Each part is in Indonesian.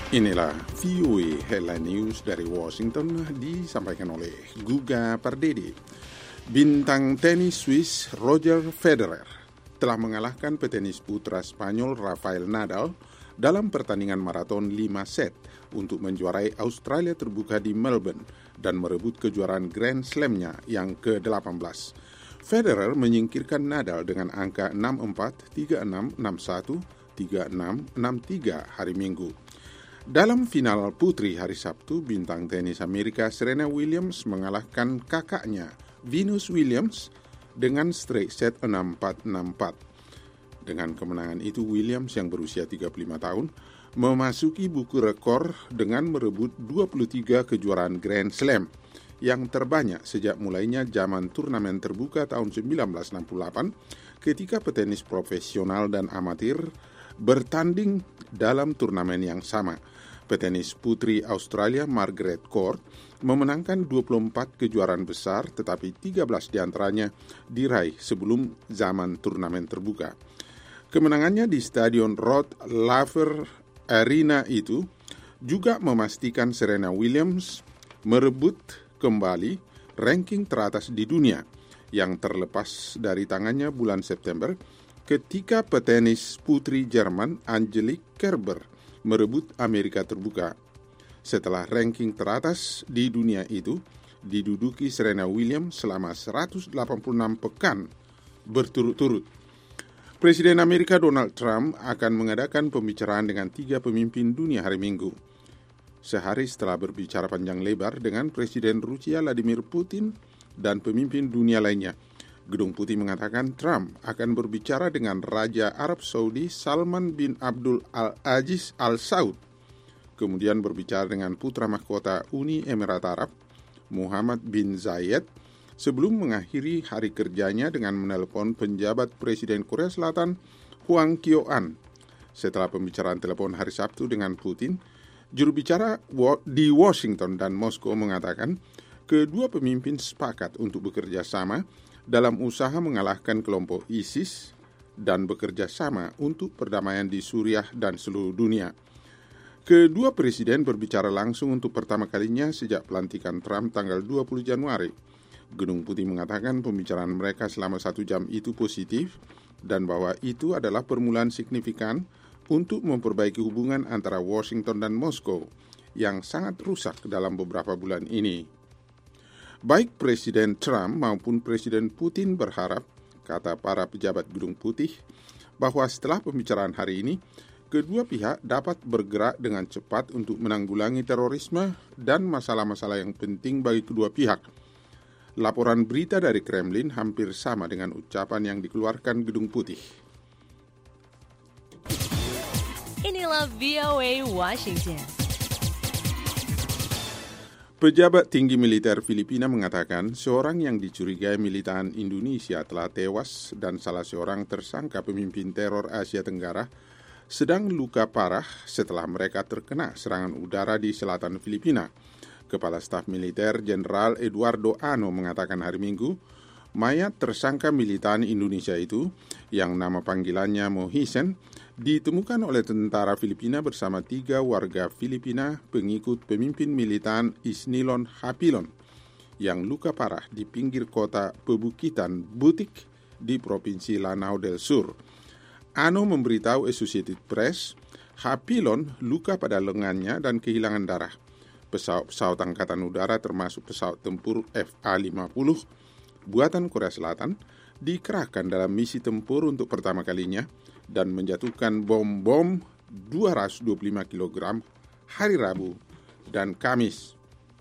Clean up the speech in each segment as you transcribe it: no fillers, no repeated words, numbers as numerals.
Inilah VOA Headline News dari Washington disampaikan oleh Guga Pardede. Bintang tenis Swiss Roger Federer telah mengalahkan petenis putra Spanyol Rafael Nadal dalam pertandingan maraton 5 set untuk menjuarai Australia terbuka di Melbourne dan merebut kejuaraan Grand Slam-nya yang ke-18. Federer menyingkirkan Nadal dengan angka 6-4, 3-6, 6-1, 3-6, 6-3 hari Minggu. Dalam final putri hari Sabtu, bintang tenis Amerika Serena Williams mengalahkan kakaknya Venus Williams dengan straight set 6-4, 6-4. Dengan kemenangan itu, Williams yang berusia 35 tahun memasuki buku rekor dengan merebut 23 kejuaraan Grand Slam yang terbanyak sejak mulainya zaman turnamen terbuka tahun 1968 ketika petenis profesional dan amatir bertanding dalam turnamen yang sama. Petenis putri Australia Margaret Court memenangkan 24 kejuaraan besar, tetapi 13 diantaranya diraih sebelum zaman turnamen terbuka. Kemenangannya di Stadion Rod Laver Arena itu juga memastikan Serena Williams merebut kembali ranking teratas di dunia yang terlepas dari tangannya bulan September ketika petenis putri Jerman Angelique Kerber merebut Amerika terbuka. Setelah ranking teratas di dunia itu diduduki Serena Williams selama 186 pekan berturut-turut. Presiden Amerika Donald Trump akan mengadakan pembicaraan dengan 3 pemimpin dunia hari Minggu. Sehari setelah berbicara panjang lebar dengan Presiden Rusia Vladimir Putin dan pemimpin dunia lainnya, Gedung Putih mengatakan Trump akan berbicara dengan Raja Arab Saudi Salman bin Abdul Al-Aziz Al Saud, kemudian berbicara dengan putra mahkota Uni Emirat Arab, Muhammad bin Zayed, sebelum mengakhiri hari kerjanya dengan menelpon penjabat Presiden Korea Selatan Hwang Kyo-an. Setelah pembicaraan telepon hari Sabtu dengan Putin, juru bicara di Washington dan Moskow mengatakan kedua pemimpin sepakat untuk bekerja sama dalam usaha mengalahkan kelompok ISIS dan bekerja sama untuk perdamaian di Suriah dan seluruh dunia. Kedua presiden berbicara langsung untuk pertama kalinya sejak pelantikan Trump tanggal 20 Januari. Gedung Putih mengatakan pembicaraan mereka selama 1 jam itu positif dan bahwa itu adalah permulaan signifikan untuk memperbaiki hubungan antara Washington dan Moskow yang sangat rusak dalam beberapa bulan ini. Baik Presiden Trump maupun Presiden Putin berharap, kata para pejabat Gedung Putih, bahwa setelah pembicaraan hari ini, kedua pihak dapat bergerak dengan cepat untuk menanggulangi terorisme dan masalah-masalah yang penting bagi kedua pihak. Laporan berita dari Kremlin hampir sama dengan ucapan yang dikeluarkan Gedung Putih. Inilah VOA Washington. Pejabat tinggi militer Filipina mengatakan seorang yang dicurigai militan Indonesia telah tewas dan salah seorang tersangka pemimpin teror Asia Tenggara sedang luka parah setelah mereka terkena serangan udara di selatan Filipina. Kepala Staf Militer Jenderal Eduardo Ano mengatakan hari Minggu, mayat tersangka militan Indonesia itu, yang nama panggilannya Mohisen, ditemukan oleh tentara Filipina bersama 3 warga Filipina pengikut pemimpin militan Isnilon Hapilon yang luka parah di pinggir kota Pebukitan Butik di Provinsi Lanao del Sur. Ano memberitahu Associated Press, Hapilon luka pada lengannya dan kehilangan darah. Pesawat Angkatan Udara termasuk pesawat tempur FA-50 buatan Korea Selatan dikerahkan dalam misi tempur untuk pertama kalinya dan menjatuhkan bom 225 kg hari Rabu dan Kamis.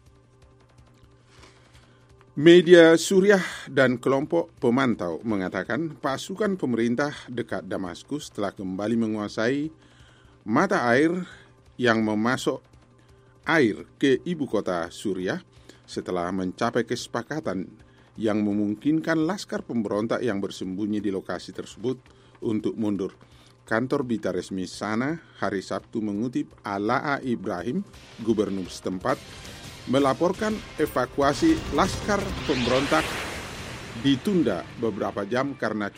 Media Suriah dan kelompok pemantau mengatakan pasukan pemerintah dekat Damaskus telah kembali menguasai mata air yang memasok air ke ibu kota Suriah setelah mencapai kesepakatan yang memungkinkan laskar pemberontak yang bersembunyi di lokasi tersebut untuk mundur. Kantor berita resmi sana hari Sabtu mengutip Alaa Ibrahim, gubernur setempat, melaporkan evakuasi laskar pemberontak ditunda beberapa jam karena